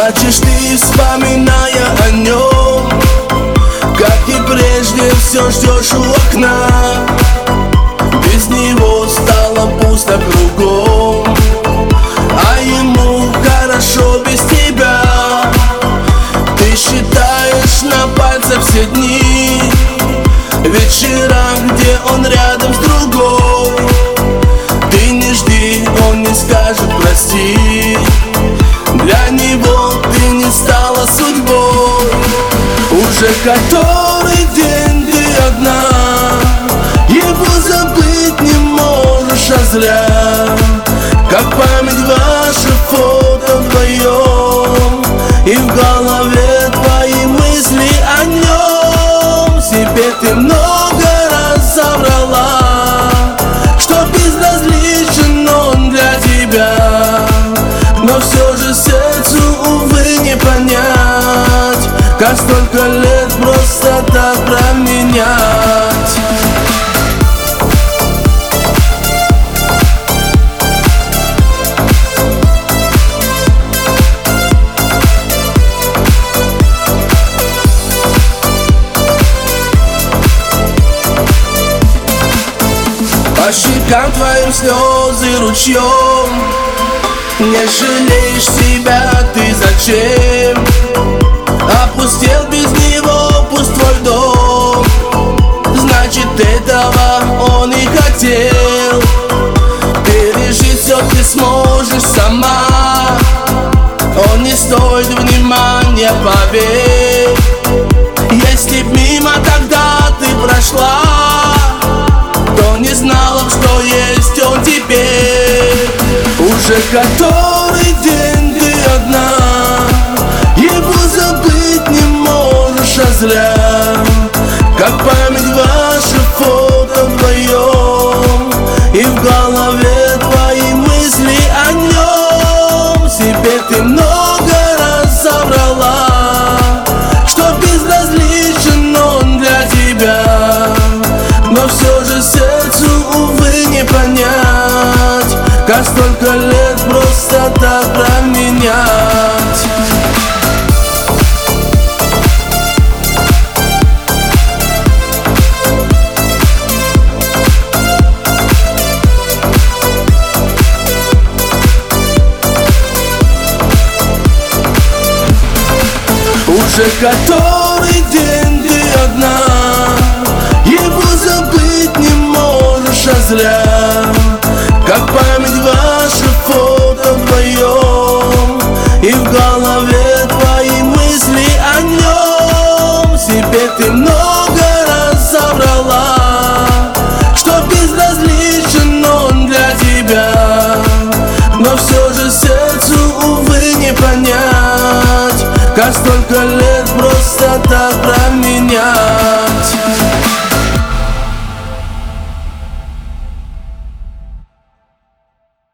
Плачешь ты, вспоминая о нем, как и прежде все ждешь у окна. Без него стало пусто кругом, а ему хорошо без тебя. Ты считаешь на пальцах все дни, вечера, где он рядом с другой. Ты не жди, он не скажет прости, для него ты не стала судьбой. Уже который день ты одна, его забыть не можешь, а зря. Как память ваши фото вдвоем, и в голове твои мысли о нем. Себе ты много раз соврала, что безразличен он для тебя, но все же сердцу, увы, не понять, как столько лет просто так променять. По щекам твоим слезы ручьем, не жалеешь себя ты зачем? Опустел без него пусть твой дом, значит этого он и хотел. Пережить все ты сможешь сама, он не стоит внимания, поверь. Если б мимо тогда ты прошла, то не знала б, что есть он теперь. Уже который день ты одна, его забыть не можешь, а зря. Как память ваши фото вдвоем, и в голове твои мысли о нем. Себе ты много раз соврала, что безразличен он для тебя, но все же сердцу, увы, не понять, как столько лет просто так променять. Уже который день ты одна, его забыть не можешь, а зря. Как память ваши фото вдвоем, и в голове твои мысли о нем. Себе ты много раз соврала, что безразличен он для тебя, но все же сердцу, увы, не понять, как столько лет